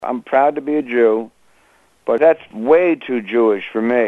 I'm proud to be a Jew, but that's way too Jewish for me.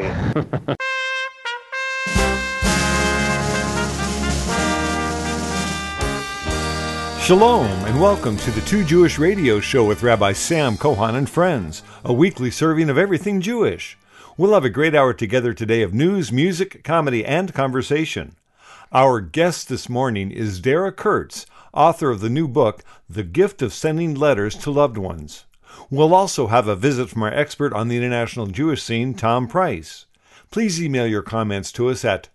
Shalom, and welcome to the Two Jewish Radio Show with Rabbi Sam Kohan and friends, a weekly serving of everything Jewish. We'll have a great hour together today of news, music, comedy, and conversation. Our guest this morning is Dara Kurtz, author of the new book, The Gift of Sending Letters to Loved Ones. We'll also have a visit from our expert on the international Jewish scene, Tom Price. Please email your comments to us at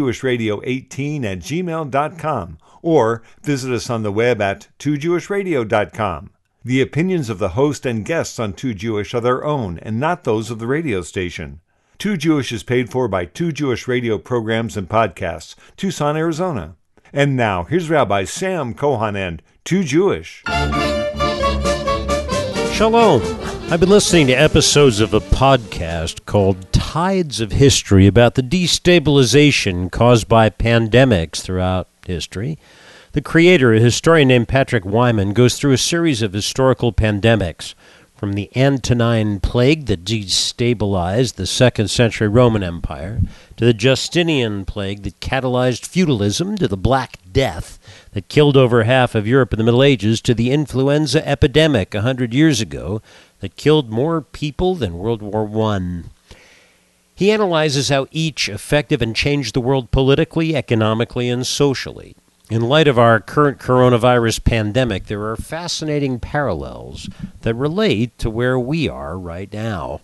twojewishradio18@gmail.com or visit us on the web at twojewishradio.com. The opinions of the host and guests on Too Jewish are their own and not those of the radio station. Too Jewish is paid for by Too Jewish Radio programs and podcasts, Tucson, Arizona. And now, here's Rabbi Sam Kohan and Too Jewish. Shalom. I've been listening to episodes of a podcast called Tides of History about the destabilization caused by pandemics throughout history. The creator, a historian named Patrick Wyman, goes through a series of historical pandemics, from the Antonine Plague that destabilized the 2nd century Roman Empire, to the Justinian Plague that catalyzed feudalism, to the Black Death that killed over half of Europe in the Middle Ages, to the influenza epidemic 100 years ago that killed more people than World War I. He analyzes how each affected and changed the world politically, economically, and socially. In light of our current coronavirus pandemic, there are fascinating parallels that relate to where we are right now.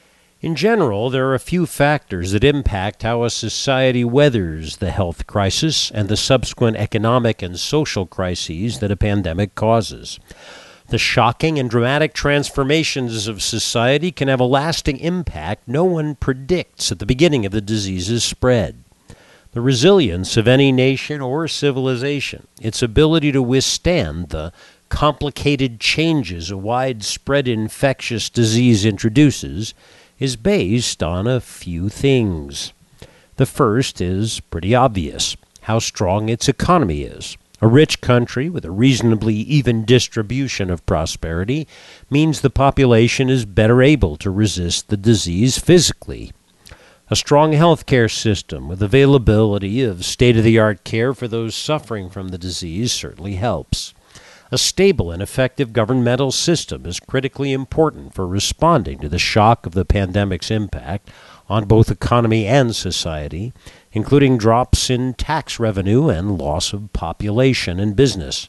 In general, there are a few factors that impact how a society weathers the health crisis and the subsequent economic and social crises that a pandemic causes. The shocking and dramatic transformations of society can have a lasting impact no one predicts at the beginning of the disease's spread. The resilience of any nation or civilization, its ability to withstand the complicated changes a widespread infectious disease introduces, is based on a few things. The first is pretty obvious: how strong its economy is. A rich country with a reasonably even distribution of prosperity means the population is better able to resist the disease physically. A strong healthcare system with availability of state-of-the-art care for those suffering from the disease certainly helps. A stable and effective governmental system is critically important for responding to the shock of the pandemic's impact on both economy and society, including drops in tax revenue and loss of population and business.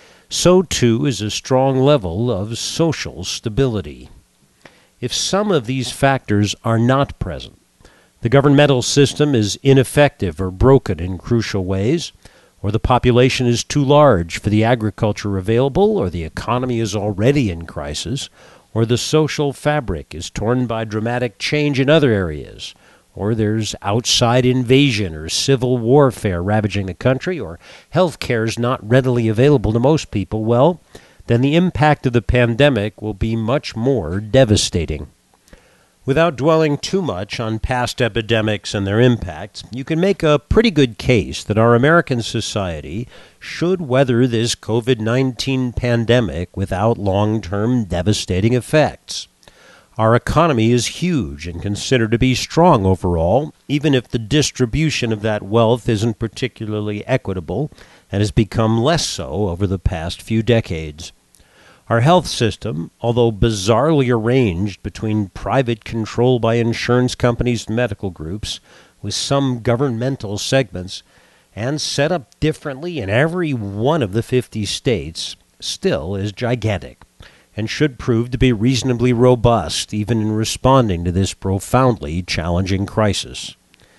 So, too, is a strong level of social stability. If some of these factors are not present, the governmental system is ineffective or broken in crucial ways, or the population is too large for the agriculture available, or the economy is already in crisis, or the social fabric is torn by dramatic change in other areas, or there's outside invasion or civil warfare ravaging the country, or health care is not readily available to most people, well, then the impact of the pandemic will be much more devastating. Without dwelling too much on past epidemics and their impacts, you can make a pretty good case that our American society should weather this COVID-19 pandemic without long-term devastating effects. Our economy is huge and considered to be strong overall, even if the distribution of that wealth isn't particularly equitable and has become less so over the past few decades. Our health system, although bizarrely arranged between private control by insurance companies and medical groups, with some governmental segments, and set up differently in every one of the 50 states, still is gigantic, and should prove to be reasonably robust even in responding to this profoundly challenging crisis.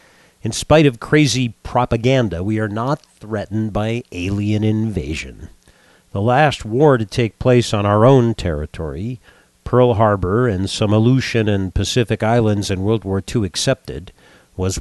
In spite of crazy propaganda, we are not threatened by alien invasion. The last war to take place on our own territory, Pearl Harbor and some Aleutian and Pacific Islands in World War II accepted, was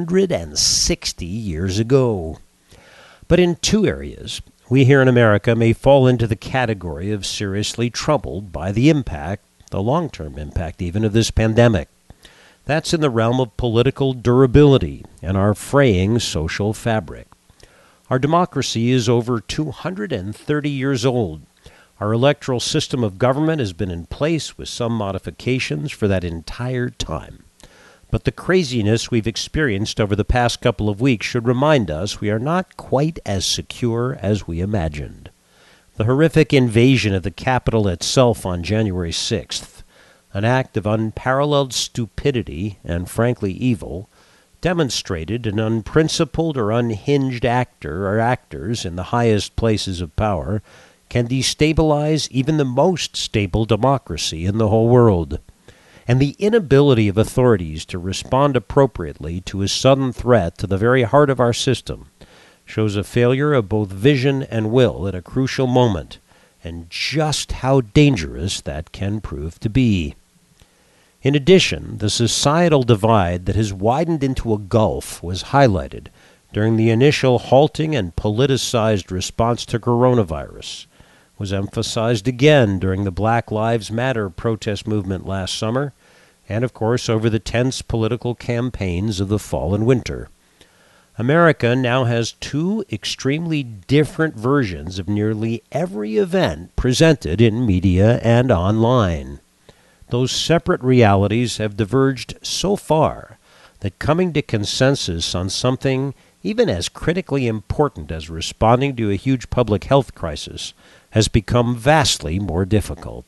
160 years ago. But in two areas, we here in America may fall into the category of seriously troubled by the impact, the long-term impact even, of this pandemic. That's in the realm of political durability and our fraying social fabric. Our democracy is over 230 years old. Our electoral system of government has been in place with some modifications for that entire time. But the craziness we've experienced over the past couple of weeks should remind us we are not quite as secure as we imagined. The horrific invasion of the Capitol itself on January 6th, an act of unparalleled stupidity and frankly evil, demonstrated an unprincipled or unhinged actor or actors in the highest places of power can destabilize even the most stable democracy in the whole world. And the inability of authorities to respond appropriately to a sudden threat to the very heart of our system shows a failure of both vision and will at a crucial moment, and just how dangerous that can prove to be. In addition, the societal divide that has widened into a gulf was highlighted during the initial halting and politicized response to coronavirus, was emphasized again during the Black Lives Matter protest movement last summer, and of course over the tense political campaigns of the fall and winter. America now has two extremely different versions of nearly every event presented in media and online. Those separate realities have diverged so far that coming to consensus on something even as critically important as responding to a huge public health crisis has become vastly more difficult.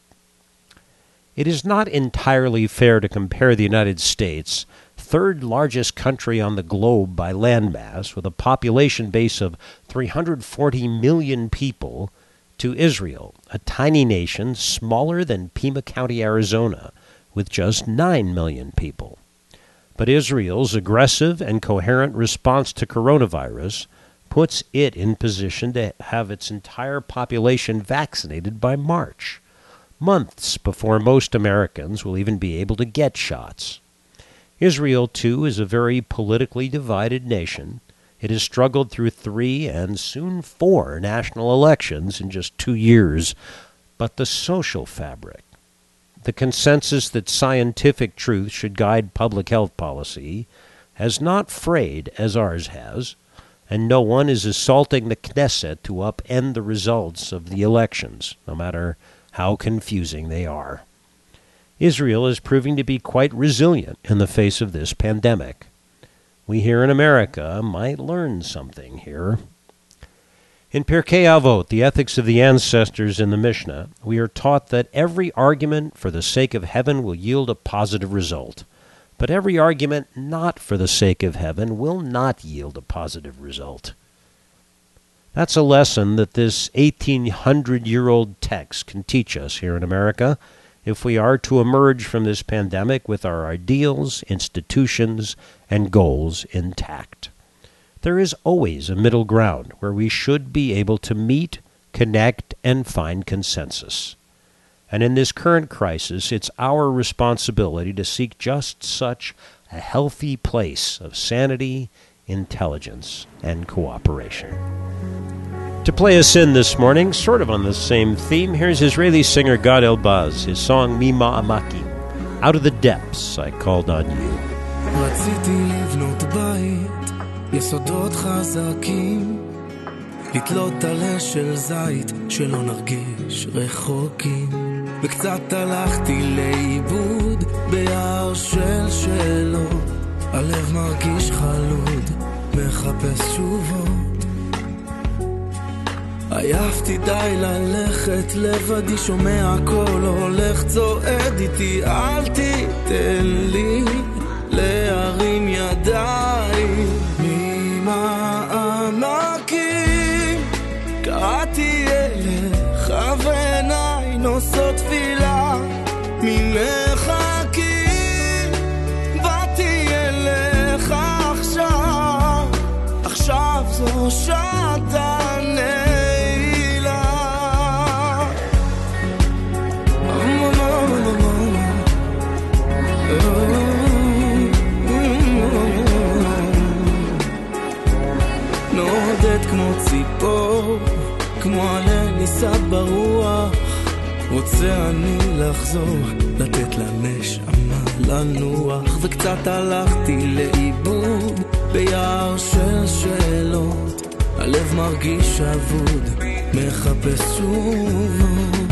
It is not entirely fair to compare the United States, third largest country on the globe by landmass, with a population base of 340 million people, to Israel, a tiny nation smaller than Pima County, Arizona, with just 9 million people. But Israel's aggressive and coherent response to coronavirus puts it in position to have its entire population vaccinated by March, months before most Americans will even be able to get shots. Israel, too, is a very politically divided nation. It has struggled through 3 and soon 4 national elections in just 2 years, but the social fabric, the consensus that scientific truth should guide public health policy, has not frayed as ours has, and no one is assaulting the Knesset to upend the results of the elections, no matter how confusing they are. Israel is proving to be quite resilient in the face of this pandemic. We here in America might learn something here. In Pirkei Avot, the ethics of the ancestors in the Mishnah, we are taught that every argument for the sake of heaven will yield a positive result, but every argument not for the sake of heaven will not yield a positive result. That's a lesson that this 1,800-year-old text can teach us here in America if we are to emerge from this pandemic with our ideals, institutions, and goals intact. There is always a middle ground where we should be able to meet, connect, and find consensus. And in this current crisis, it's our responsibility to seek just such a healthy place of sanity, intelligence, and cooperation. To play us in this morning, sort of on the same theme, here's Israeli singer Gad Elbaz, his song Mima Amakim. Out of the depths, I called on you. רציתי לבנות בית, יסודות חזקים, לתלות עלה של זית, שלא נרגיש רחוקים. וקצת הלכתי לאיבוד ביער של שאלות, הלב מרגיש חלוד, מחפש תשובות. עייפתי די ללכת לבדי, שומע קול הולך צועד איתי, אל תיתן לי להרים ידיים. ממעמקים קראתי אליך ועיניי נושאות תפילה, ממחקים באתי אליך עכשיו, עכשיו זו שעת הנעילה. נועדת כמו ציפור, כמו עלה ניסה ברוח, רוצה אני לחזור, לתת לנשמה לנוח. וקצת הלכתי לאיבוד ביער של שאלות, הלב מרגיש אבוד, מחפש תשובות.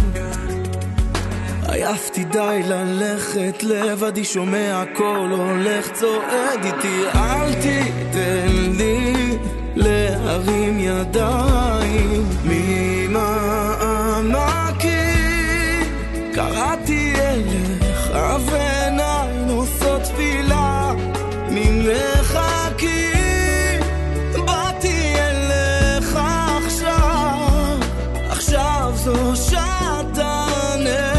עייפתי די ללכת לבדי, שומע הכל הולך צועד איתי. אל תיתן לי להרים ידיים ממעמקים, קראתי אליך ועיניים עושות תפילה ממרחקים. באתי אליך עכשיו, עכשיו זו שעת הנעילה.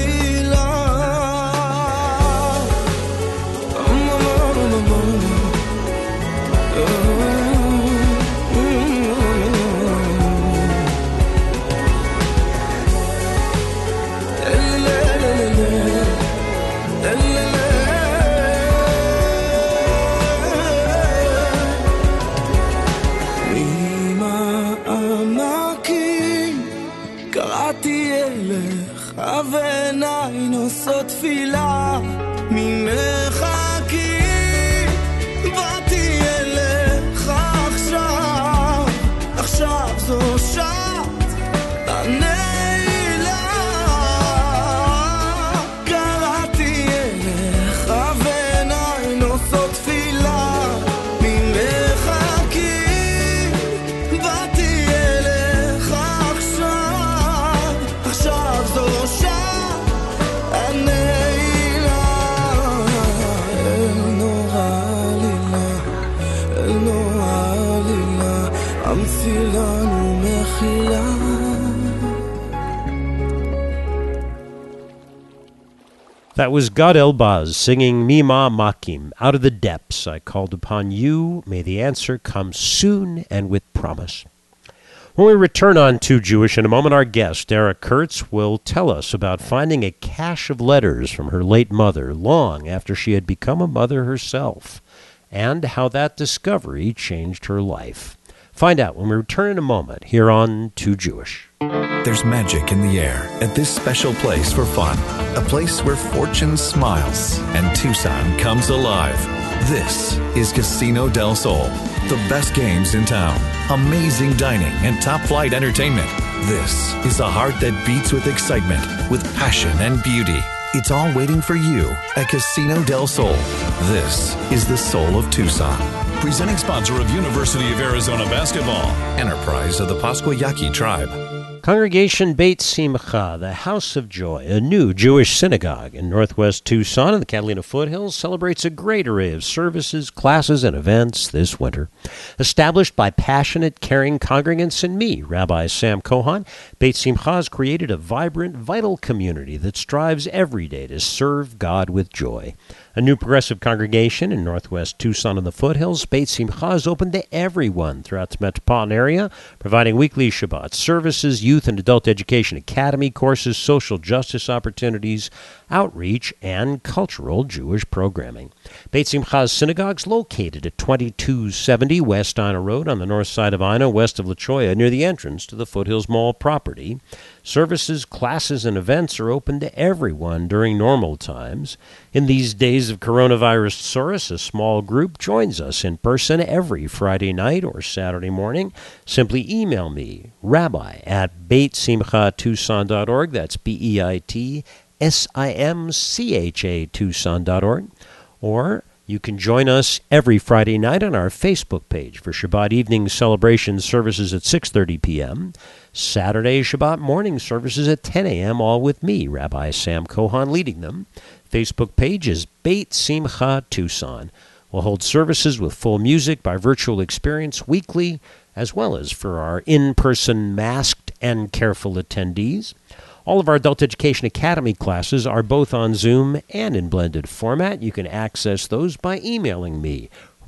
ועיניי נושאות תפילה ממרחקים. באתי אליך עכשיו, עכשיו זו שעת הנעילה. קראתי אליך ועיניי נושאות תפילה ממרחקים. באתי אליך עכשיו, עכשיו זו שעת That was Gad Elbaz singing Mima Makim. Out of the depths I called upon you. May the answer come soon and with promise. When we return on Too Jewish in a moment, our guest, Dara Kurtz, will tell us about finding a cache of letters from her late mother long after she had become a mother herself, and how that discovery changed her life. Find out when we return in a moment here on Too Jewish. There's magic in the air at this special place for fun. A place where fortune smiles and Tucson comes alive. This is Casino del Sol. The best games in town, amazing dining, and top-flight entertainment. This is a heart that beats with excitement, with passion and beauty. It's all waiting for you at Casino del Sol. This is the soul of Tucson. Presenting sponsor of University of Arizona Basketball. Enterprise of the Pasquayaqui Tribe. Congregation Beit Simcha, the House of Joy, a new Jewish synagogue in northwest Tucson in the Catalina foothills, celebrates a great array of services, classes, and events this winter. Established by passionate, caring congregants and me, Rabbi Sam Kohan, Beit Simcha has created a vibrant, vital community that strives every day to serve God with joy. A new progressive congregation in northwest Tucson in the foothills, Beit Simcha is open to everyone throughout the metropolitan area, providing weekly Shabbat services, youth and adult education academy courses, social justice opportunities, outreach, and cultural Jewish programming. Beit Simcha's synagogue is located at 2270 West Ina Road on the north side of Ina, west of La Cholla, near the entrance to the Foothills Mall property. Services, classes, and events are open to everyone during normal times. In these days of coronavirus source, a small group joins us in person every Friday night or Saturday morning. Simply email me, rabbi@beitsimchatucson.org. That's BEITSIMCHA Tucson.org. Or you can join us every Friday night on our Facebook page for Shabbat evening celebration services at 6:30 p.m., Saturday Shabbat morning services at 10 a.m., all with me, Rabbi Sam Kohan, leading them. Facebook page is Beit Simcha Tucson. We'll hold services with full music by virtual experience weekly, as well as for our in-person masked and careful attendees. All of our Adult Education Academy classes are both on Zoom and in blended format. You can access those by emailing me,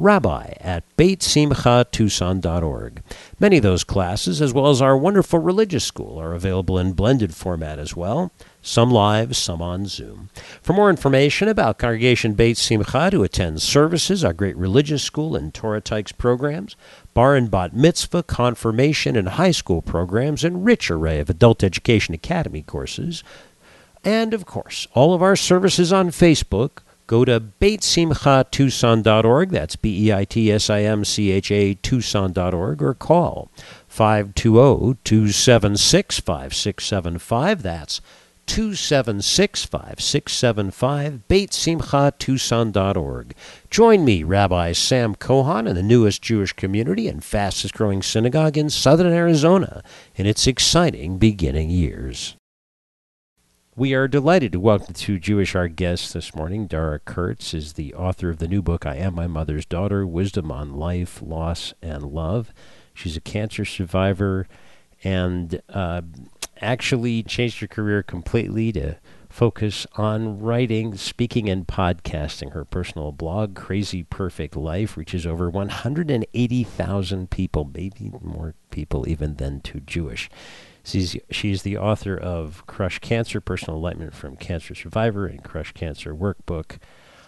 rabbi@beitsimchatucson.org. Many of those classes, as well as our wonderful religious school, are available in blended format as well, some live, some on Zoom. For more information about Congregation Beit Simcha, to attend services, our great religious school and Torah Tykes programs, bar and bat mitzvah, confirmation, and high school programs, and rich array of Adult Education Academy courses, and, of course, all of our services on Facebook, go to beitsimchatucson.org, that's BEITSIMCHA Tucson.org, or call 520-276-5675, that's 877-276-5675, BeitSimchaTucson.org. Join me, Rabbi Sam Kohan, in the newest Jewish community and fastest-growing synagogue in southern Arizona in its exciting beginning years. We are delighted to welcome to Jewish our guest this morning. Dara Kurtz is the author of the new book, I Am My Mother's Daughter, Wisdom on Life, Loss, and Love. She's a cancer survivor and actually changed her career completely to focus on writing, speaking, and podcasting. Her personal blog, Crazy Perfect Life, reaches over 180,000 people, maybe more people even than too Jewish. She's the author of Crush Cancer, Personal Enlightenment from Cancer Survivor, and Crush Cancer Workbook.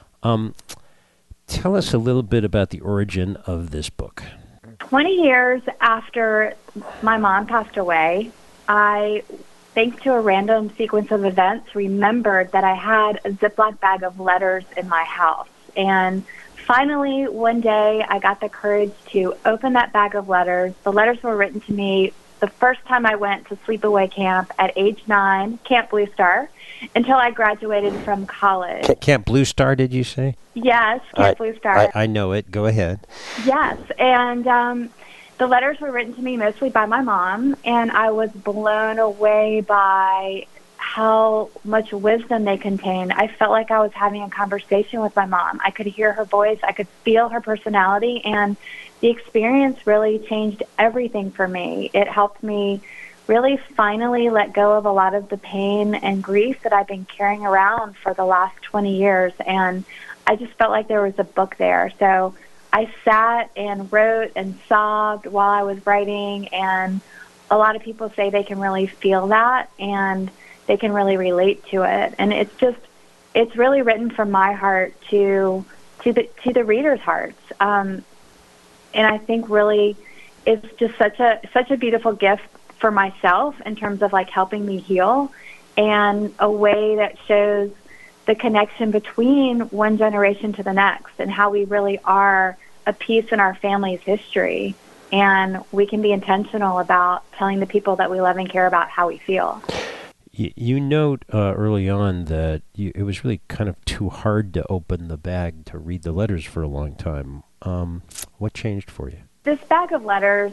Tell us a little bit about the origin of this book. 20 years after my mom passed away, I, thanks to a random sequence of events, remembered that I had a Ziploc bag of letters in my house. And finally, one day, I got the courage to open that bag of letters. The letters were written to me the first time I went to sleepaway camp at age 9, Camp Blue Star, until I graduated from college. Camp Blue Star, did you say? Yes, Camp Blue Star. I know it. Go ahead. Yes, and the letters were written to me mostly by my mom, and I was blown away by how much wisdom they contained. I felt like I was having a conversation with my mom. I could hear her voice. I could feel her personality, and the experience really changed everything for me. It helped me really finally let go of a lot of the pain and grief that I've been carrying around for the last 20 years, and I just felt like there was a book there. So I sat and wrote and sobbed while I was writing, and a lot of people say they can really feel that and they can really relate to it. And it's really written from my heart to the readers' hearts. And I think really it's just such a beautiful gift for myself in terms of like helping me heal, and a way that shows the connection between one generation to the next and how we really are a piece in our family's history. And we can be intentional about telling the people that we love and care about how we feel. You note early on that it was really kind of too hard to open the bag to read the letters for a long time. What changed for you? This bag of letters,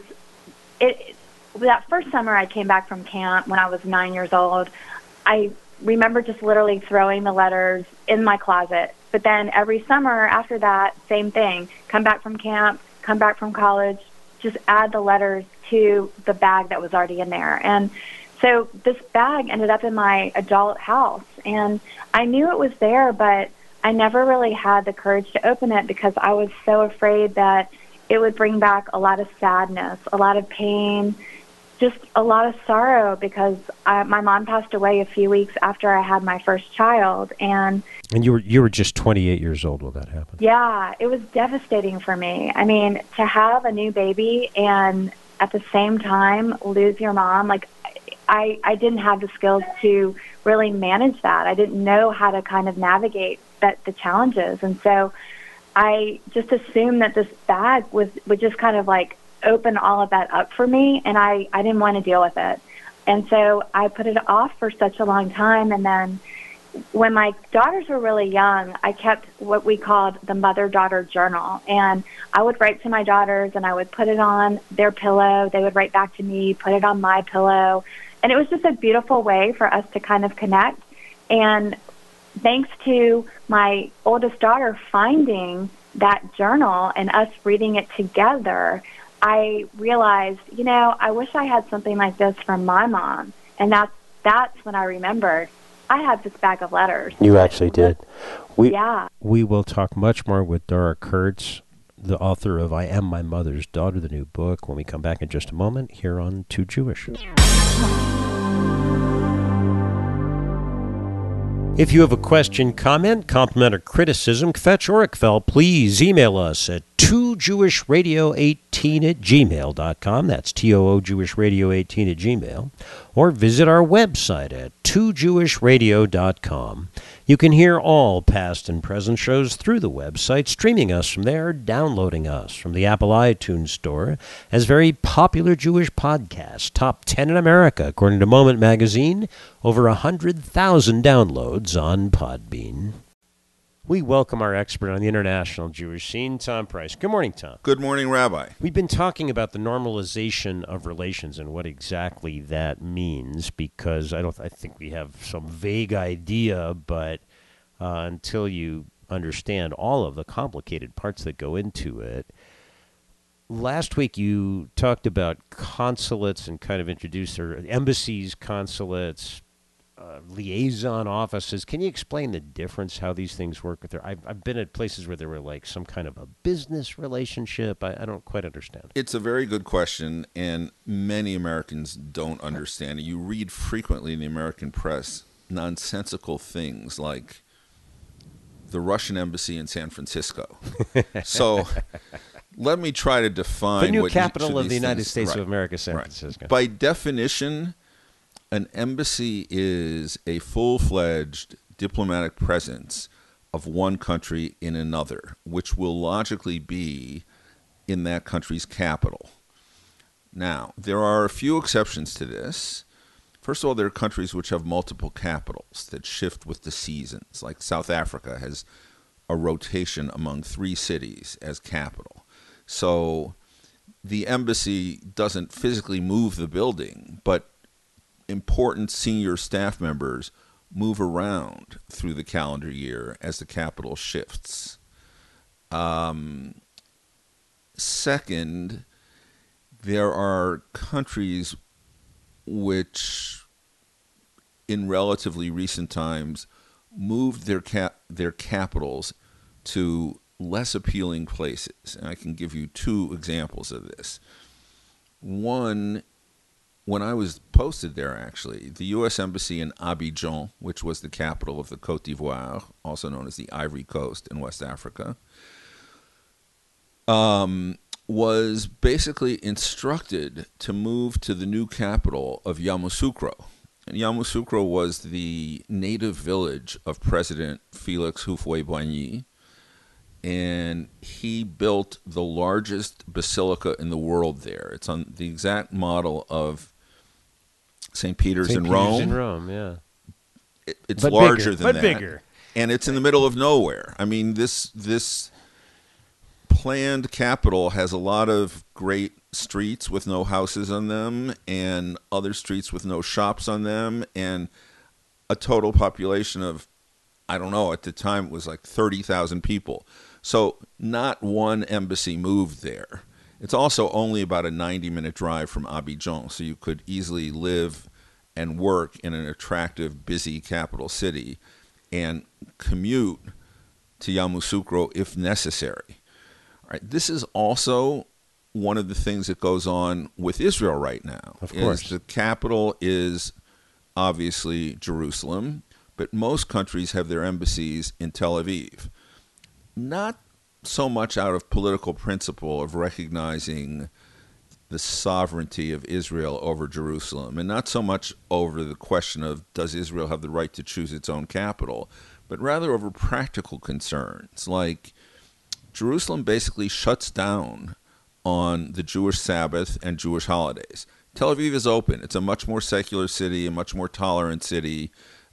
that first summer I came back from camp when I was 9 years old, I remember just literally throwing the letters in my closet. But then every summer after that, same thing. Come back from camp, come back from college, just add the letters to the bag that was already in there. And so this bag ended up in my adult house, and I knew it was there, but I never really had the courage to open it because I was so afraid that it would bring back a lot of sadness, a lot of pain, just a lot of sorrow, because my mom passed away a few weeks after I had my first child. And you were just 28 years old when that happened. Yeah, it was devastating for me. I mean, to have a new baby and at the same time lose your mom, like I didn't have the skills to really manage that. I didn't know how to kind of navigate the challenges. And so I just assumed that this bag would just kind of like open all of that up for me, and I didn't want to deal with it. And so I put it off for such a long time. And then when my daughters were really young, I kept what we called the mother-daughter journal. And I would write to my daughters, and I would put it on their pillow. They would write back to me, put it on my pillow. And it was just a beautiful way for us to kind of connect. And thanks to my oldest daughter finding that journal and us reading it together, I realized, I wish I had something like this from my mom. And that's when I remembered I had this bag of letters. You actually did. Yeah. We will talk much more with Dara Kurtz, the author of I Am My Mother's Daughter, the new book, when we come back in just a moment here on Too Jewish. If you have a question, comment, compliment, or criticism, Kvetch or Ickfell, please email us at toojewishradio18@gmail.com. That's toojewishradio18@gmail. Or visit our website at toojewishradio.com. You can hear all past and present shows through the website, streaming us from there, downloading us from the Apple iTunes Store as very popular Jewish podcasts, top 10 in America, according to Moment Magazine, over 100,000 downloads on Podbean. We welcome our expert on the international Jewish scene, Tom Price. Good morning, Tom. Good morning, Rabbi. We've been talking about the normalization of relations and what exactly that means, because I think we have some vague idea, but until you understand all of the complicated parts that go into it. Last week you talked about consulates and kind of introduced embassies, consulates, liaison offices. Can you explain the difference, how these things work? I've been at places where there were like some kind of a business relationship. I don't quite understand. It's a very good question, and many Americans don't understand it. You read frequently in the American press nonsensical things like the Russian embassy in San Francisco. So let me try to define the new what capital of the United things, States right, of America, San right. Francisco. By definition, an embassy is a full-fledged diplomatic presence of one country in another, which will logically be in that country's capital. Now, there are a few exceptions to this. First of all, there are countries which have multiple capitals that shift with the seasons. Like South Africa has a rotation among 3 cities as capital. So the embassy doesn't physically move the building, but important senior staff members move around through the calendar year as the capital shifts. Second, there are countries which, in relatively recent times, moved their capitals to less appealing places. And I can give you 2 examples of this. One, when I was posted there, actually, the U.S. Embassy in Abidjan, which was the capital of the Côte d'Ivoire, also known as the Ivory Coast in West Africa, was basically instructed to move to the new capital of Yamoussoukro. And Yamoussoukro was the native village of President Félix Houphouët-Boigny, and he built the largest basilica in the world there. It's on the exact model of St. Peter's in Rome. St. Peter's in Rome, yeah. It's but larger bigger, than but that. bigger. And it's in the middle of nowhere. I mean, this planned capital has a lot of great streets with no houses on them and other streets with no shops on them and a total population of, I don't know, at the time it was like 30,000 people. So not one embassy moved there. It's also only about a 90-minute drive from Abidjan, so you could easily live and work in an attractive, busy capital city and commute to Yamoussoukro if necessary. All right, this is also one of the things that goes on with Israel right now. Of course. The capital is obviously Jerusalem, but most countries have their embassies in Tel Aviv. Not so much out of political principle of recognizing the sovereignty of Israel over Jerusalem, and not so much over the question of does Israel have the right to choose its own capital, but rather over practical concerns like Jerusalem basically shuts down on the Jewish Sabbath and Jewish holidays. Tel Aviv is open. It's a much more secular city, a much more tolerant city.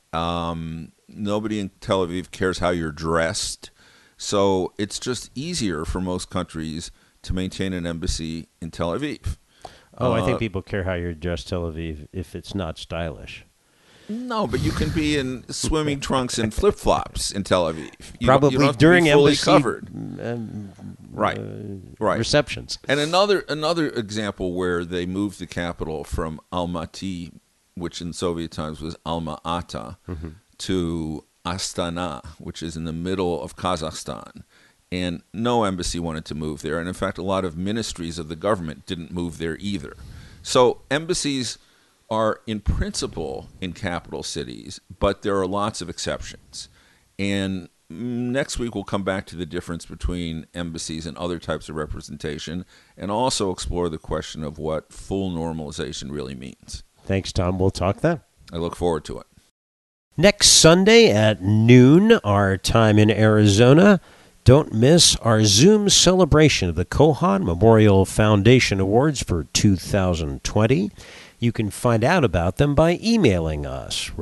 Nobody in Tel Aviv cares how you're dressed. So it's just easier for most countries to maintain an embassy in Tel Aviv. I think people care how you're dressed, Tel Aviv, if it's not stylish. No, but you can be in swimming trunks and flip-flops in Tel Aviv. You Probably don't have to during be fully embassy covered. Right. Receptions. And another example where they moved the capital from Almaty, which in Soviet times was Alma-Ata, to Astana, which is in the middle of Kazakhstan. And no embassy wanted to move there. And in fact, a lot of ministries of the government didn't move there either. So embassies are in principle in capital cities, but there are lots of exceptions. And next week we'll come back to the difference between embassies and other types of representation, and also explore the question of what full normalization really means. Thanks, Tom. We'll talk then. I look forward to it. Next Sunday at noon, our time in Arizona, don't miss our Zoom celebration of the Kohan Memorial Foundation Awards for 2020. You can find out about them by emailing us,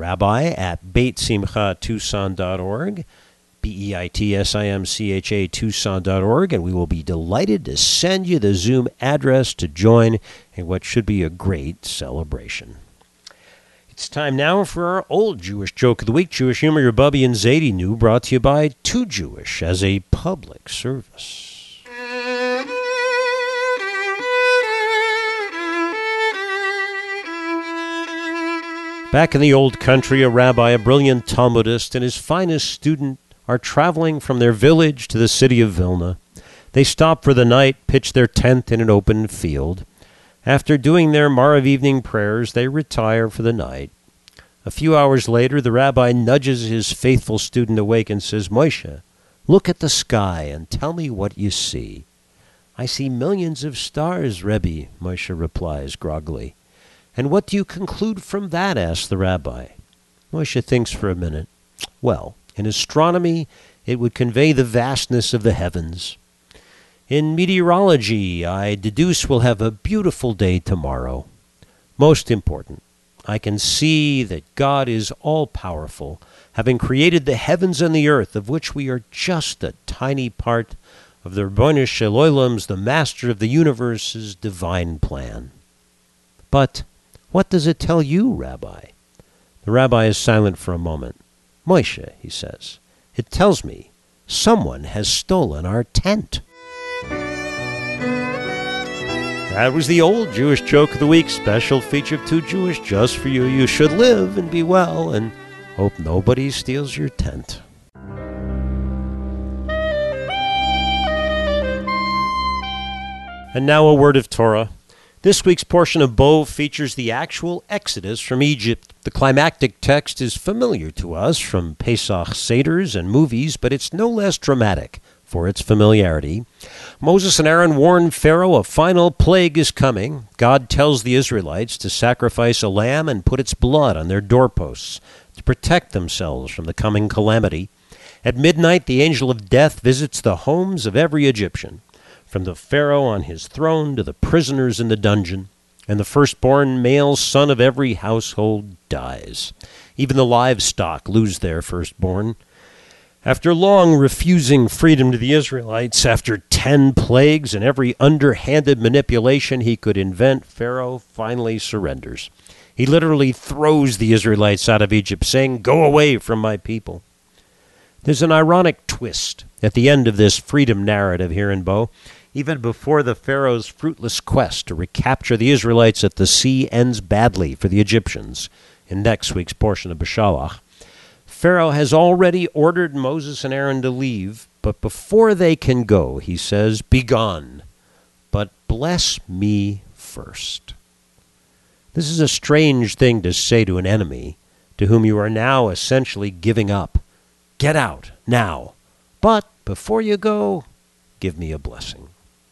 rabbi@beitsimchatucson.org, BEITSIMCHA Tucson.org, and we will be delighted to send you the Zoom address to join in what should be a great celebration. It's time now for our old Jewish joke of the week, Jewish humor, your Bubby and Zadie New, brought to you by Too Jewish as a public service. Back in the old country, a rabbi, a brilliant Talmudist, and his finest student are traveling from their village to the city of Vilna. They stop for the night, pitch their tent in an open field. After doing their Marav evening prayers, they retire for the night. A few hours later, the rabbi nudges his faithful student awake and says, "Moshe, look at the sky and tell me what you see." "I see millions of stars, Rebbe," Moshe replies groggily. "And what do you conclude from that?" asks the rabbi. Moshe thinks for a minute. "Well, in astronomy, it would convey the vastness of the heavens. In meteorology, I deduce we'll have a beautiful day tomorrow. Most important, I can see that God is all-powerful, having created the heavens and the earth, of which we are just a tiny part of the Ribono Shel Olam's, the Master of the Universe's divine plan." "But what does it tell you, Rabbi?" The rabbi is silent for a moment. "Moshe," he says, "it tells me someone has stolen our tent." That was the old Jewish joke of the week, special feature of Too Jewish just for you. You should live and be well and hope nobody steals your tent. And now a word of Torah. This week's portion of Bo features the actual exodus from Egypt. The climactic text is familiar to us from Pesach Seders and movies, but it's no less dramatic for its familiarity. Moses and Aaron warn Pharaoh a final plague is coming. God tells the Israelites to sacrifice a lamb and put its blood on their doorposts to protect themselves from the coming calamity. At midnight, the angel of death visits the homes of every Egyptian, from the Pharaoh on his throne to the prisoners in the dungeon, and the firstborn male son of every household dies. Even the livestock lose their firstborn. After long refusing freedom to the Israelites, after 10 plagues and every underhanded manipulation he could invent, Pharaoh finally surrenders. He literally throws the Israelites out of Egypt, saying, "Go away from my people." There's an ironic twist at the end of this freedom narrative here in Bo. Even before the Pharaoh's fruitless quest to recapture the Israelites at the sea ends badly for the Egyptians in next week's portion of Beshalach, Pharaoh has already ordered Moses and Aaron to leave, but before they can go, he says, "Begone, but bless me first." This is a strange thing to say to an enemy to whom you are now essentially giving up. Get out, now. But before you go, give me a blessing.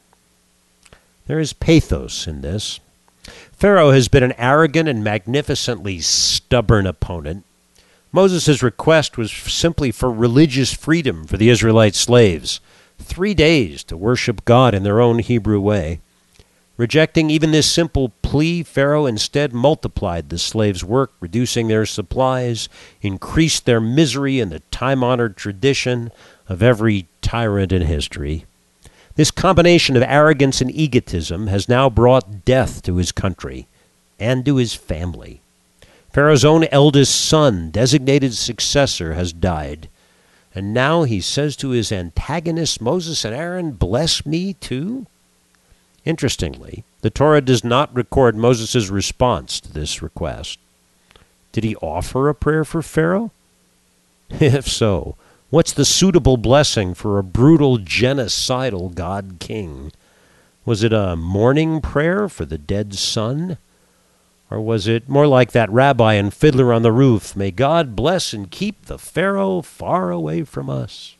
There is pathos in this. Pharaoh has been an arrogant and magnificently stubborn opponent. Moses' request was simply for religious freedom for the Israelite slaves, 3 days to worship God in their own Hebrew way. Rejecting even this simple plea, Pharaoh instead multiplied the slaves' work, reducing their supplies, increased their misery in the time-honored tradition of every tyrant in history. This combination of arrogance and egotism has now brought death to his country and to his family. Pharaoh's own eldest son, designated successor, has died. And now he says to his antagonists, Moses and Aaron, "Bless me too?" Interestingly, the Torah does not record Moses' response to this request. Did he offer a prayer for Pharaoh? If so, what's the suitable blessing for a brutal, genocidal god-king? Was it a mourning prayer for the dead son? Or was it more like that rabbi in Fiddler on the Roof? May God bless and keep the Pharaoh far away from us.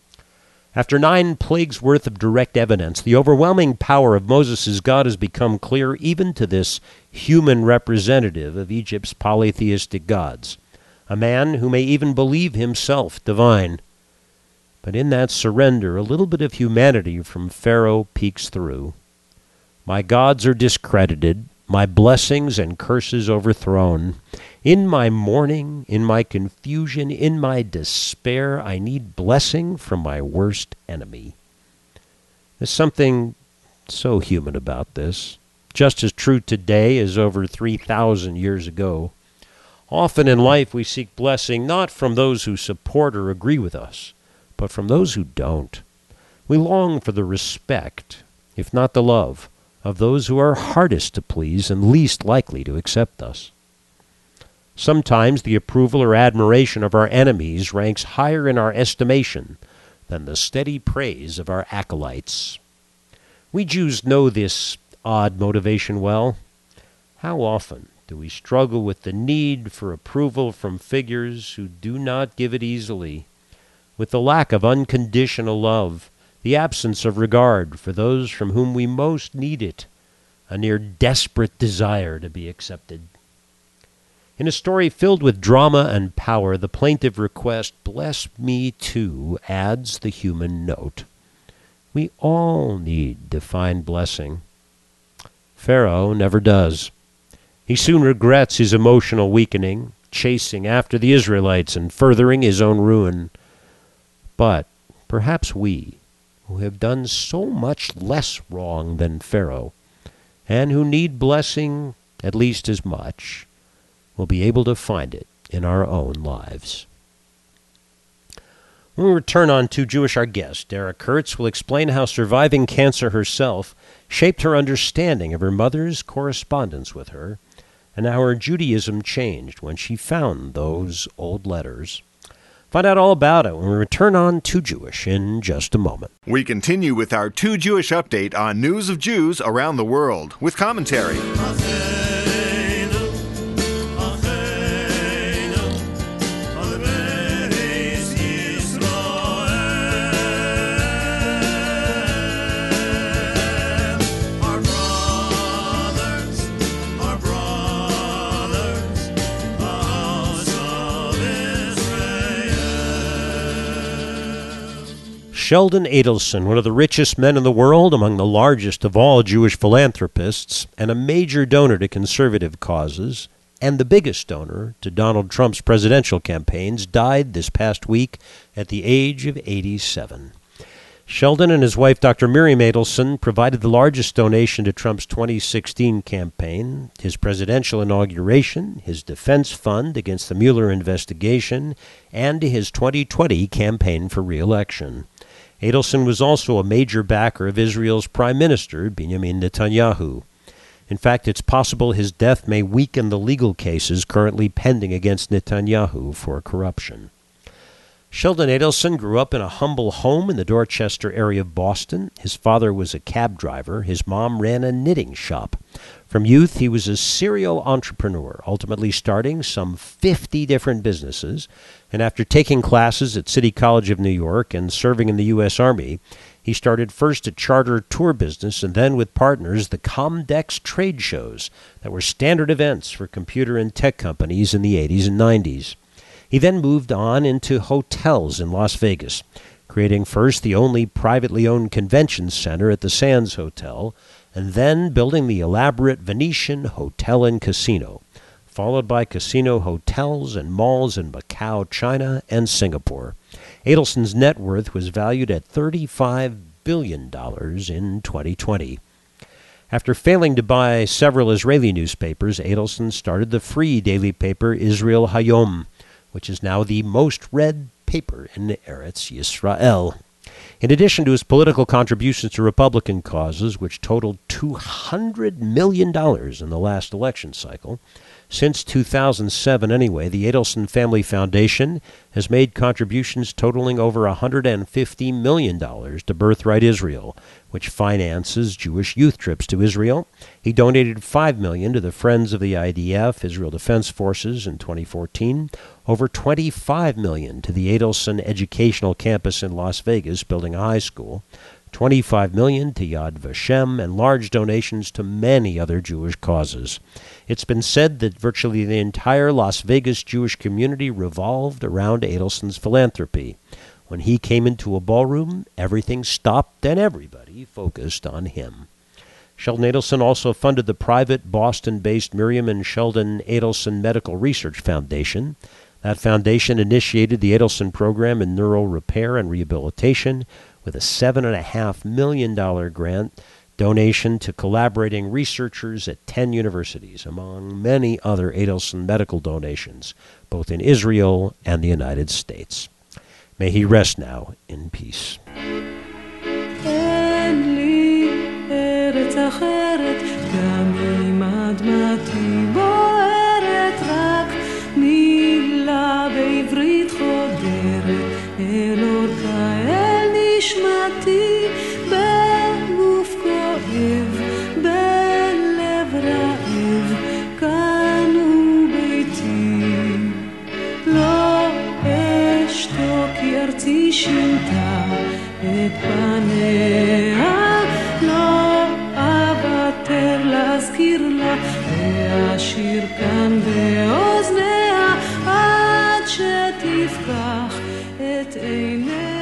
After 9 plagues worth of direct evidence, the overwhelming power of Moses' God has become clear even to this human representative of Egypt's polytheistic gods, a man who may even believe himself divine. But in that surrender, a little bit of humanity from Pharaoh peeks through. My gods are discredited, my blessings and curses overthrown. In my mourning, in my confusion, in my despair, I need blessing from my worst enemy. There's something so human about this, just as true today as over 3,000 years ago. Often in life we seek blessing not from those who support or agree with us, but from those who don't. We long for the respect, if not the love, of those who are hardest to please and least likely to accept us. Sometimes the approval or admiration of our enemies ranks higher in our estimation than the steady praise of our acolytes. We Jews know this odd motivation well. How often do we struggle with the need for approval from figures who do not give it easily, with the lack of unconditional love, the absence of regard for those from whom we most need it, a near desperate desire to be accepted. In a story filled with drama and power, the plaintive request, "Bless me too," adds the human note. We all need divine blessing. Pharaoh never does. He soon regrets his emotional weakening, chasing after the Israelites and furthering his own ruin. But perhaps we, who have done so much less wrong than Pharaoh, and who need blessing at least as much, will be able to find it in our own lives. When we return on Too Jewish, our guest, Dara Kurtz, will explain how surviving cancer herself shaped her understanding of her mother's correspondence with her, and how her Judaism changed when she found those old letters. Find out all about it when we return on Too Jewish in just a moment. We continue with our Too Jewish update on news of Jews around the world with commentary. Sheldon Adelson, one of the richest men in the world, among the largest of all Jewish philanthropists, and a major donor to conservative causes, and the biggest donor to Donald Trump's presidential campaigns, died this past week at the age of 87. Sheldon and his wife, Dr. Miriam Adelson, provided the largest donation to Trump's 2016 campaign, his presidential inauguration, his defense fund against the Mueller investigation, and his 2020 campaign for re-election. Adelson was also a major backer of Israel's Prime Minister, Benjamin Netanyahu. In fact, it's possible his death may weaken the legal cases currently pending against Netanyahu for corruption. Sheldon Adelson grew up in a humble home in the Dorchester area of Boston. His father was a cab driver. His mom ran a knitting shop. From youth, he was a serial entrepreneur, ultimately starting some 50 different businesses. And after taking classes at City College of New York and serving in the U.S. Army, he started first a charter tour business and then with partners the Comdex trade shows that were standard events for computer and tech companies in the 80s and 90s. He then moved on into hotels in Las Vegas, creating first the only privately owned convention center at the Sands Hotel, and then building the elaborate Venetian Hotel and Casino, followed by casino hotels and malls in Macau, China, and Singapore. Adelson's net worth was valued at $35 billion in 2020. After failing to buy several Israeli newspapers, Adelson started the free daily paper Israel Hayom, which is now the most read paper in Eretz Yisrael. In addition to his political contributions to Republican causes, which totaled $200 million in the last election cycle, since 2007 anyway, the Adelson Family Foundation has made contributions totaling over $150 million to Birthright Israel, which finances Jewish youth trips to Israel. He donated $5 million to the Friends of the IDF, Israel Defense Forces, in 2014, over $25 million to the Adelson Educational Campus in Las Vegas, building a high school, $25 million to Yad Vashem, and large donations to many other Jewish causes. It's been said that virtually the entire Las Vegas Jewish community revolved around Adelson's philanthropy. When he came into a ballroom, everything stopped and everybody focused on him. Sheldon Adelson also funded the private Boston-based Miriam and Sheldon Adelson Medical Research Foundation. That foundation initiated the Adelson program in neural repair and rehabilitation with a $7.5 million grant donation to collaborating researchers at 10 universities, among many other Adelson medical donations, both in Israel and the United States. May he rest now in peace. אין לי ארץ אחרת, גם אם אדמתי בוערת, רק מילה בעברית חודרת, אל אורכה אל נשמתי, בגוף כואב, בלב רעב, כאן הוא ביתי. לא אשתוק כי ארצי שינתה את פניה, לא אוותר להזכיר לה, להשאיר כאן באוזניה, עד שתפקח את עיניה.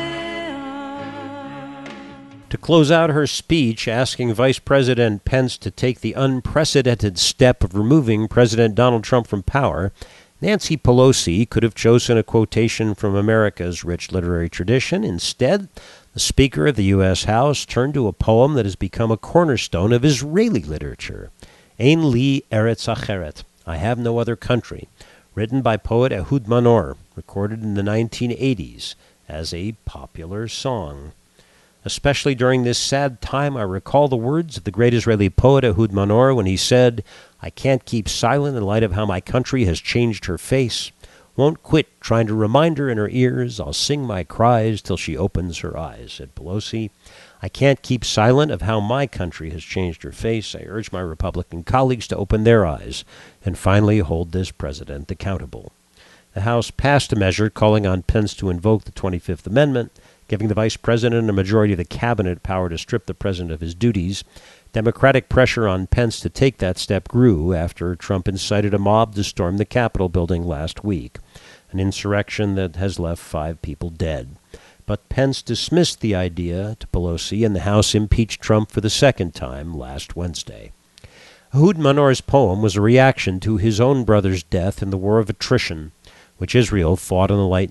To close out her speech asking Vice President Pence to take the unprecedented step of removing President Donald Trump from power, Nancy Pelosi could have chosen a quotation from America's rich literary tradition. Instead, the Speaker of the U.S. House turned to a poem that has become a cornerstone of Israeli literature, Ein Li Eretz Acheret, I Have No Other Country, written by poet Ehud Manor, recorded in the 1980s as a popular song. Especially during this sad time, I recall the words of the great Israeli poet Ehud Manor when he said, I can't keep silent in light of how my country has changed her face. Won't quit trying to remind her in her ears. I'll sing my cries till she opens her eyes, said Pelosi. I can't keep silent of how my country has changed her face. I urge my Republican colleagues to open their eyes and finally hold this president accountable. The House passed a measure calling on Pence to invoke the 25th Amendment, giving the vice president and a majority of the cabinet power to strip the president of his duties. Democratic pressure on Pence to take that step grew after Trump incited a mob to storm the Capitol building last week, an insurrection that has left 5 people dead. But Pence dismissed the idea to Pelosi, and the House impeached Trump for the second time last Wednesday. Ehud Manor's poem was a reaction to his own brother's death in the War of Attrition, which Israel fought in the late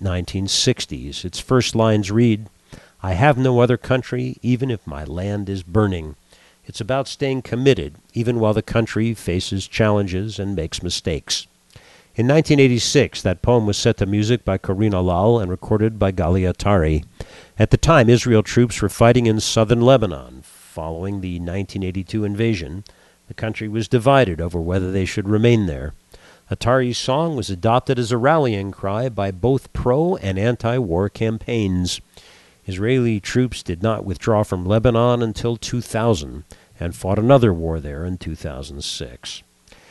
1960s. Its first lines read, I have no other country, even if my land is burning. It's about staying committed, even while the country faces challenges and makes mistakes. In 1986, that poem was set to music by Karina Lal and recorded by Gali Atari. At the time, Israel troops were fighting in southern Lebanon. Following the 1982 invasion, the country was divided over whether they should remain there. Atari's song was adopted as a rallying cry by both pro- and anti-war campaigns. Israeli troops did not withdraw from Lebanon until 2000 and fought another war there in 2006.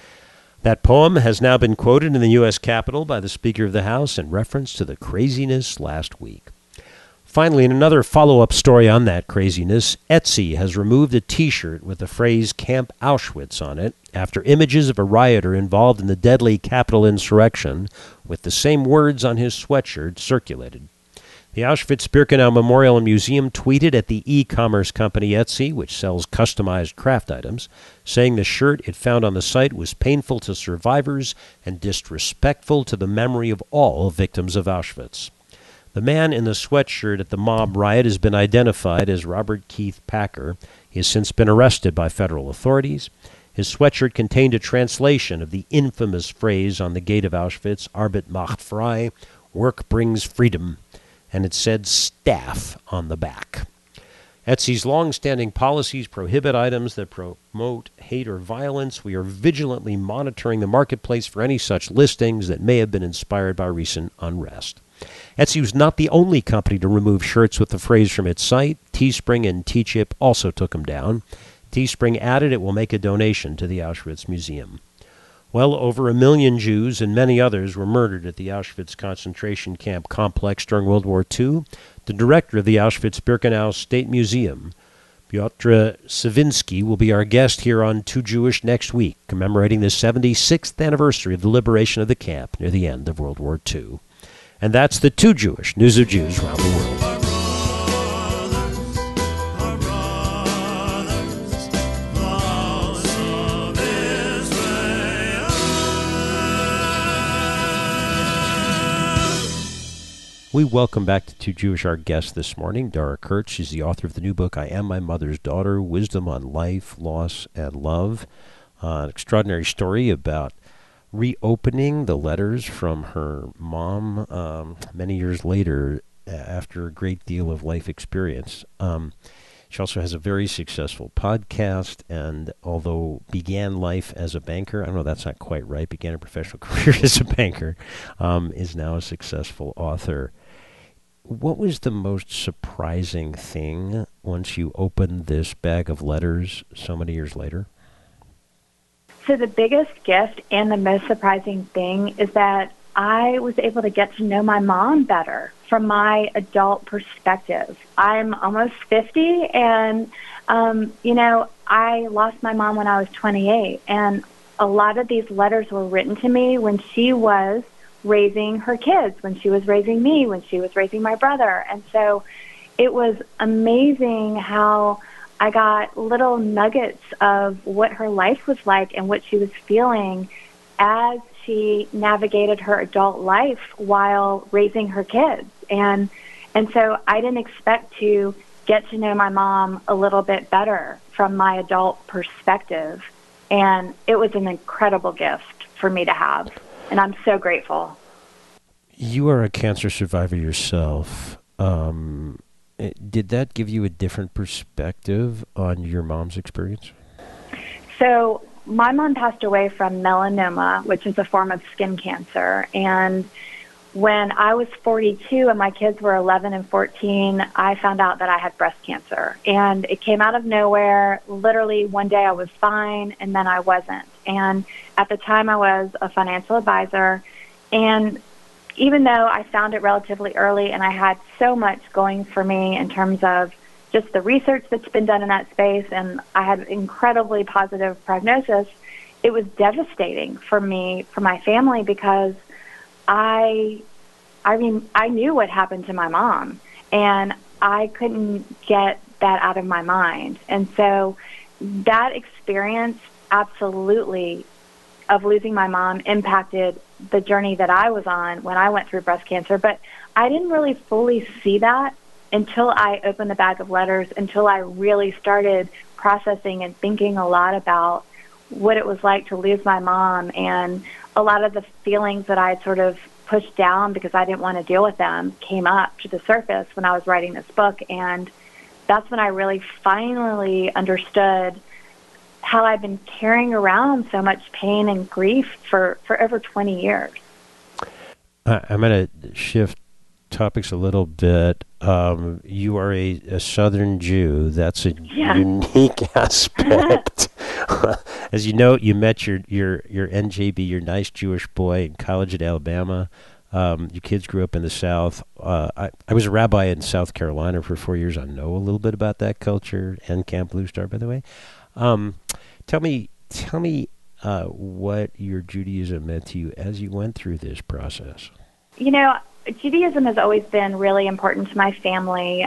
That poem has now been quoted in the U.S. Capitol by the Speaker of the House in reference to the craziness last week. Finally, in another follow-up story on that craziness, Etsy has removed a T-shirt with the phrase Camp Auschwitz on it after images of a rioter involved in the deadly Capitol insurrection with the same words on his sweatshirt circulated. The Auschwitz-Birkenau Memorial and Museum tweeted at the e-commerce company Etsy, which sells customized craft items, saying the shirt it found on the site was painful to survivors and disrespectful to the memory of all victims of Auschwitz. The man in the sweatshirt at the mob riot has been identified as Robert Keith Packer. He has since been arrested by federal authorities. His sweatshirt contained a translation of the infamous phrase on the gate of Auschwitz, Arbeit macht frei, work brings freedom. and it said staff on the back. Etsy's long-standing policies prohibit items that promote hate or violence. We are vigilantly monitoring the marketplace for any such listings that may have been inspired by recent unrest. Etsy was not the only company to remove shirts with the phrase from its site. Teespring and Teechip also took them down. Teespring added it will make a donation to the Auschwitz Museum. Well over 1 million Jews and many others were murdered at the Auschwitz concentration camp complex during World War II. The director of the Auschwitz-Birkenau State Museum, Piotr Savinsky, will be our guest here on Too Jewish next week, commemorating the 76th anniversary of the liberation of the camp near the end of World War II. And that's the Too Jewish News of Jews around the world. We welcome back to Too Jewish our guest this morning, Dara Kurtz. She's the author of the new book, I Am My Mother's Daughter, Wisdom on Life, Loss, and Love. An extraordinary story about reopening the letters from her mom many years later after a great deal of life experience. She also has a very successful podcast, and although began life as a banker, I don't know, that's not quite right, began a professional career as a banker, is now a successful author. What was the most surprising thing once you opened this bag of letters so many years later? So the biggest gift and the most surprising thing is that I was able to get to know my mom better from my adult perspective. I'm almost 50, and, I lost my mom when I was 28, and a lot of these letters were written to me when she was raising her kids, when she was raising me, when she was raising my brother. And so it was amazing how I got little nuggets of what her life was like and what she was feeling as she navigated her adult life while raising her kids. And so I didn't expect to get to know my mom a little bit better from my adult perspective. And it was an incredible gift for me to have. And I'm so grateful. You are a cancer survivor yourself. Did that give you a different perspective on your mom's experience? So my mom passed away from melanoma, which is a form of skin cancer. And when I was 42 and my kids were 11 and 14, I found out that I had breast cancer. And it came out of nowhere. Literally one day I was fine, and then I wasn't. And at the time I was a financial advisor. And even though I found it relatively early and I had so much going for me in terms of just the research that's been done in that space, and I had incredibly positive prognosis, it was devastating for me, for my family, because I knew what happened to my mom, and I couldn't get that out of my mind. And so that experience absolutely of losing my mom impacted the journey that I was on when I went through breast cancer. But I didn't really fully see that until I opened the bag of letters, until I really started processing and thinking a lot about what it was like to lose my mom, and a lot of the feelings that I had sort of pushed down because I didn't want to deal with them came up to the surface when I was writing this book. And that's when I really finally understood how I've been carrying around so much pain and grief for over 20 years. I'm going to shift topics a little bit. You are a Southern Jew. That's a unique aspect. As you know, you met your NJB, your nice Jewish boy, in college at Alabama. Your kids grew up in the South. I was a rabbi in South Carolina for 4 years. I know a little bit about that culture, and Camp Blue Star, by the way. Tell me what your Judaism meant to you as you went through this process. Judaism has always been really important to my family.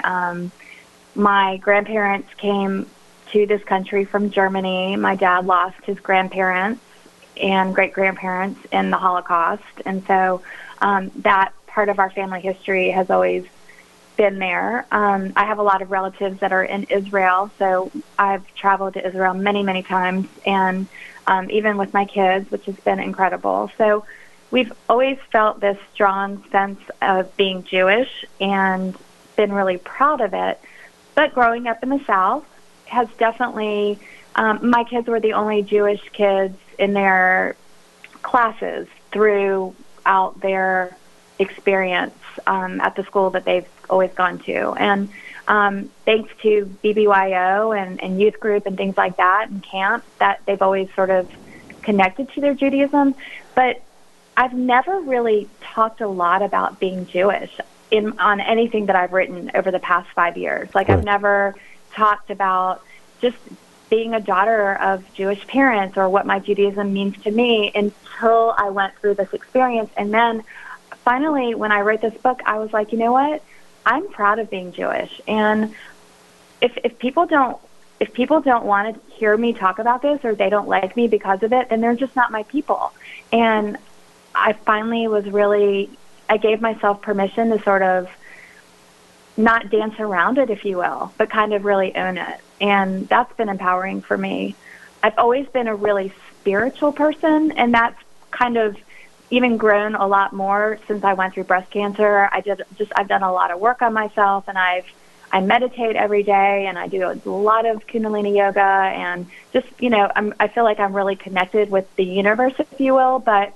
My grandparents came to this country from Germany. My dad lost his grandparents and great-grandparents in the Holocaust. And so that part of our family history has always been there. I have a lot of relatives that are in Israel, so I've traveled to Israel many, many times, and even with my kids, which has been incredible. So we've always felt this strong sense of being Jewish and been really proud of it. But growing up in the South has definitely, my kids were the only Jewish kids in their classes throughout their experience at the school that they've always gone to. And thanks to BBYO and youth group and things like that and camp, that they've always sort of connected to their Judaism. But I've never really talked a lot about being Jewish on anything that I've written over the past 5 years. Like, I've never talked about just being a daughter of Jewish parents or what my Judaism means to me until I went through this experience. And then finally, when I wrote this book, I was like, you know what? I'm proud of being Jewish. And if people don't want to hear me talk about this, or they don't like me because of it, then they're just not my people. And I finally I gave myself permission to sort of not dance around it, if you will, but kind of really own it. And that's been empowering for me. I've always been a really spiritual person, and that's kind of even grown a lot more since I went through breast cancer. I've done a lot of work on myself, and I meditate every day, and I do a lot of Kundalini yoga, and just, I feel like I'm really connected with the universe, if you will, but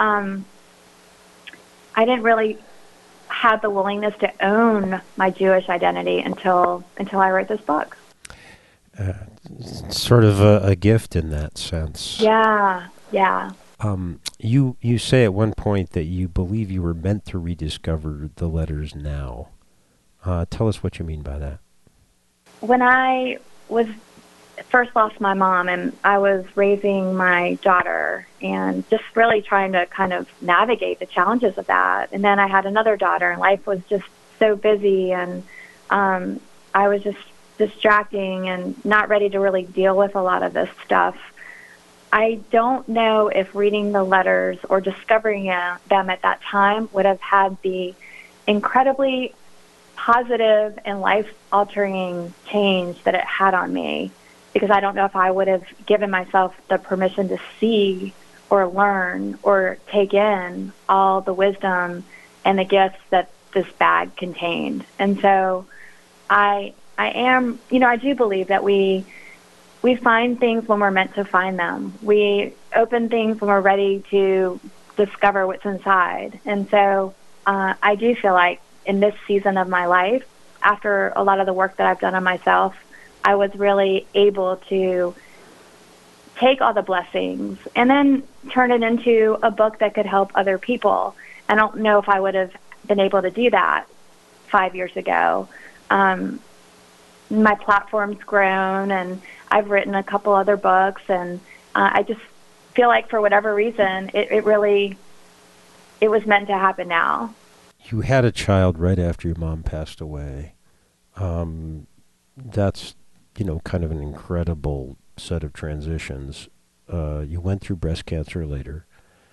I didn't really have the willingness to own my Jewish identity until I wrote this book. Sort of a gift in that sense. Yeah. You say at one point that you believe you were meant to rediscover the letters now. Tell us what you mean by that. When I first lost my mom, and I was raising my daughter and just really trying to kind of navigate the challenges of that. And then I had another daughter, and life was just so busy, and I was just distracting and not ready to really deal with a lot of this stuff. I don't know if reading the letters or discovering them at that time would have had the incredibly positive and life-altering change that it had on me, because I don't know if I would have given myself the permission to see or learn or take in all the wisdom and the gifts that this bag contained. And so I do believe that we find things when we're meant to find them. We open things when we're ready to discover what's inside. And so I do feel like in this season of my life, after a lot of the work that I've done on myself, I was really able to take all the blessings and then turn it into a book that could help other people. I don't know if I would have been able to do that 5 years ago. My platform's grown, and I've written a couple other books, and I just feel like for whatever reason, it was meant to happen now. You had a child right after your mom passed away. That's, kind of an incredible set of transitions. You went through breast cancer later.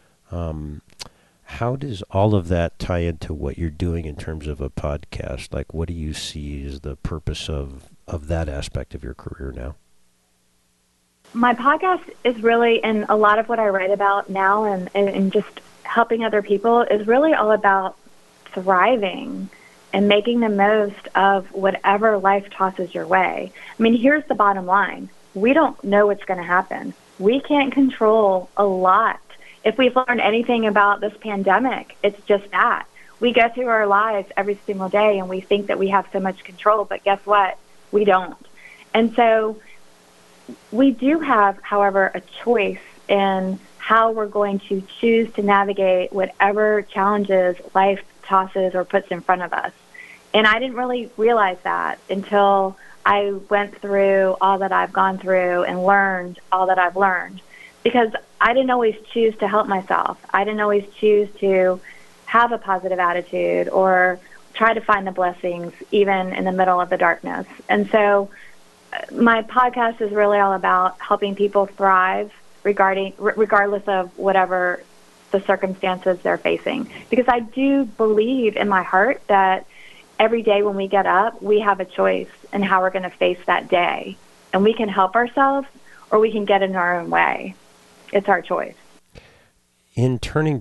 How does all of that tie into what you're doing in terms of a podcast? Like, what do you see as the purpose of that aspect of your career now? My podcast is really, and a lot of what I write about now and just helping other people is really all about thriving and making the most of whatever life tosses your way. I mean, here's the bottom line. We don't know what's going to happen. We can't control a lot. If we've learned anything about this pandemic, it's just that. We go through our lives every single day, and we think that we have so much control, but guess what? We don't. And so we do have, however, a choice in how we're going to choose to navigate whatever challenges life tosses or puts in front of us. And I didn't really realize that until I went through all that I've gone through and learned all that I've learned, because I didn't always choose to help myself. I didn't always choose to have a positive attitude or try to find the blessings even in the middle of the darkness. And so my podcast is really all about helping people thrive regardless of whatever the circumstances they're facing. Because I do believe in my heart that every day when we get up, we have a choice in how we're going to face that day. And we can help ourselves or we can get in our own way. It's our choice. In turning back,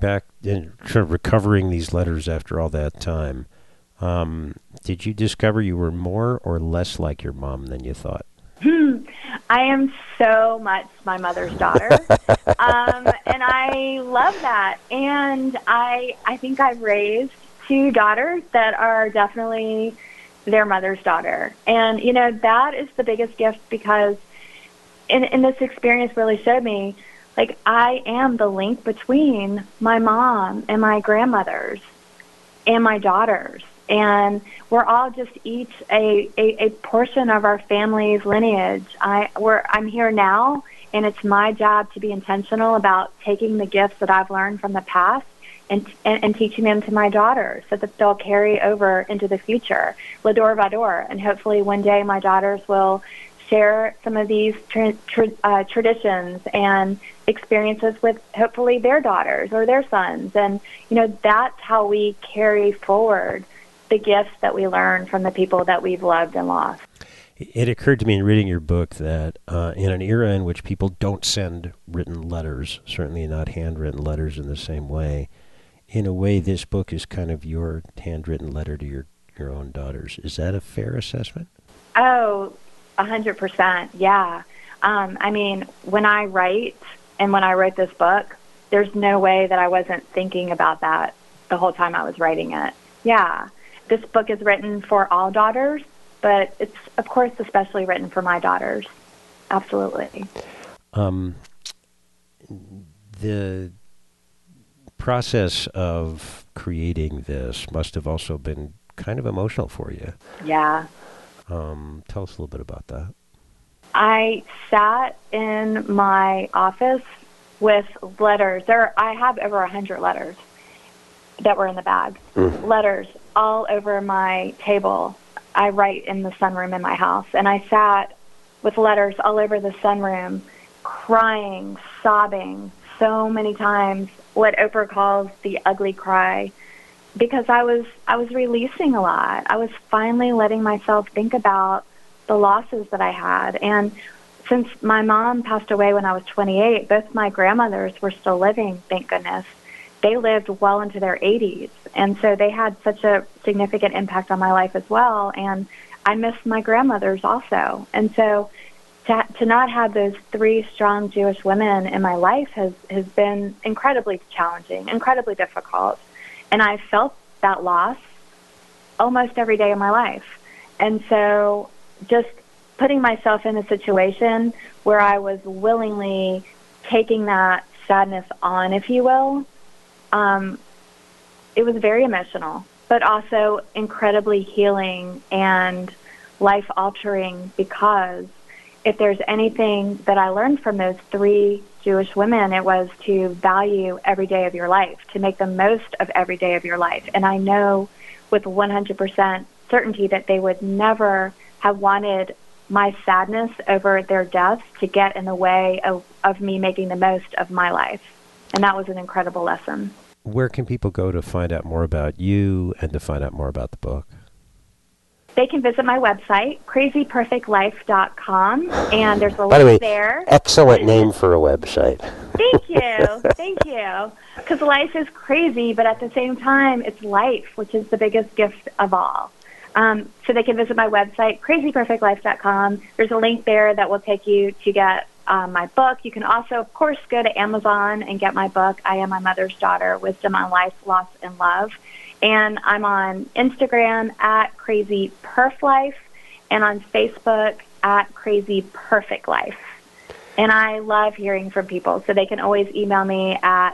sort of recovering these letters after all that time, did you discover you were more or less like your mom than you thought? I am so much my mother's daughter, and I love that. And I think I've raised two daughters that are definitely their mother's daughter. And, you know, that is the biggest gift, because in this experience really showed me, like, I am the link between my mom and my grandmothers and my daughters. And we're all just each a portion of our family's lineage. I'm here now, and it's my job to be intentional about taking the gifts that I've learned from the past and teaching them to my daughters, so that they'll carry over into the future, L'Ador Vador. And hopefully one day my daughters will share some of these traditions and experiences with hopefully their daughters or their sons. And, you know, that's how we carry forward the gifts that we learn from the people that we've loved and lost. It occurred to me in reading your book that in an era in which people don't send written letters, certainly not handwritten letters in the same way, in a way this book is kind of your handwritten letter to your own daughters. Is that a fair assessment? Oh, 100%, yeah. I mean, when I write and when I wrote this book, there's no way that I wasn't thinking about that the whole time I was writing it. Yeah. This book is written for all daughters, but it's, of course, especially written for my daughters. Absolutely. The process of creating this must have also been kind of emotional for you. Yeah. Tell us a little bit about that. I sat in my office with letters. I have over 100 letters that were in the bag. Letters all over my table. I write in the sunroom in my house, and I sat with letters all over the sunroom, crying, sobbing so many times, what Oprah calls the ugly cry, because I was releasing a lot. I was finally letting myself think about the losses that I had. And since my mom passed away when I was 28, both my grandmothers were still living, thank goodness. They lived well into their 80s, and so they had such a significant impact on my life as well, and I miss my grandmothers also. And so to not have those three strong Jewish women in my life has been incredibly challenging, incredibly difficult, and I felt that loss almost every day of my life. And so just putting myself in a situation where I was willingly taking that sadness on, if you will, it was very emotional, but also incredibly healing and life-altering, because if there's anything that I learned from those three Jewish women, it was to value every day of your life, to make the most of every day of your life. And I know with 100% certainty that they would never have wanted my sadness over their deaths to get in the way of me making the most of my life. And that was an incredible lesson. Where can people go to find out more about you and to find out more about the book? They can visit my website, crazyperfectlife.com, and there's a link By the way, there. Excellent name for a website. Thank you. Thank you. Because life is crazy, but at the same time, it's life, which is the biggest gift of all. So they can visit my website, crazyperfectlife.com. There's a link there that will take you to get my book. You can also, of course, go to Amazon and get my book, I Am My Mother's Daughter, Wisdom on Life, Loss, and Love. And I'm on Instagram at crazyperflife and on Facebook at crazyperfectlife. And I love hearing from people, so they can always email me at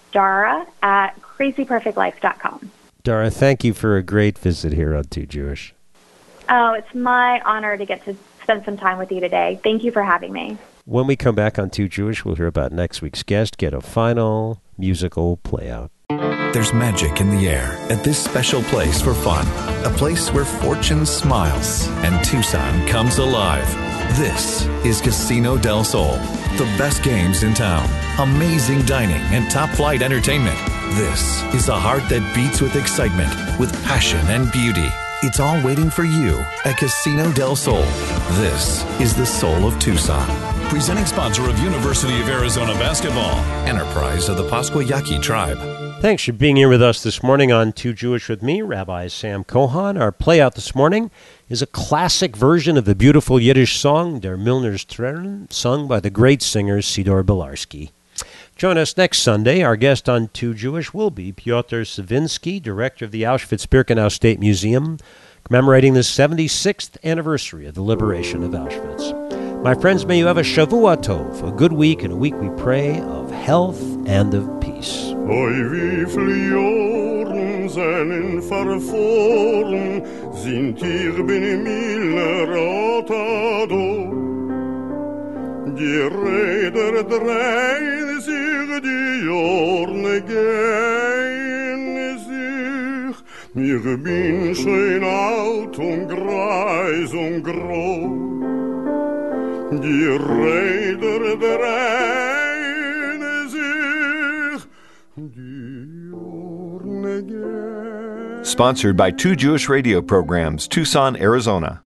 Dara@crazyperfectlife.com. Dara, thank you for a great visit here on Too Jewish. Oh, it's my honor to get to spend some time with you today. Thank you for having me. When we come back on Too Jewish, we'll hear about next week's guest, get a final musical playout. There's magic in the air at this special place for fun. A place where fortune smiles and Tucson comes alive. This is Casino del Sol. The best games in town, amazing dining, and top-flight entertainment. This is a heart that beats with excitement, with passion and beauty. It's all waiting for you at Casino del Sol. This is the soul of Tucson. Presenting sponsor of University of Arizona basketball. Enterprise of the Pasquayaqui tribe. Thanks for being here with us this morning on Too Jewish with me, Rabbi Sam Kohan. Our playout this morning is a classic version of the beautiful Yiddish song, Der Milner's Tränen, sung by the great singer Sidor Bilarski. Join us next Sunday. Our guest on Too Jewish will be Piotr Savinsky, director of the Auschwitz-Birkenau State Museum, commemorating the 76th anniversary of the liberation of Auschwitz. My friends, may you have a Shavua Tov, a good week, and a week we pray of health and of peace. Oi, wie viele Jahren seinen verflogen, sind ich bin im Milneratado. Die Räder drehen sich, die Jahren gehen sich. Ich bin schön alt und greis und grau. Die Räder drehen sich, die Jahren gehen. Sponsored by Two Jewish Radio Programs, Tucson, Arizona.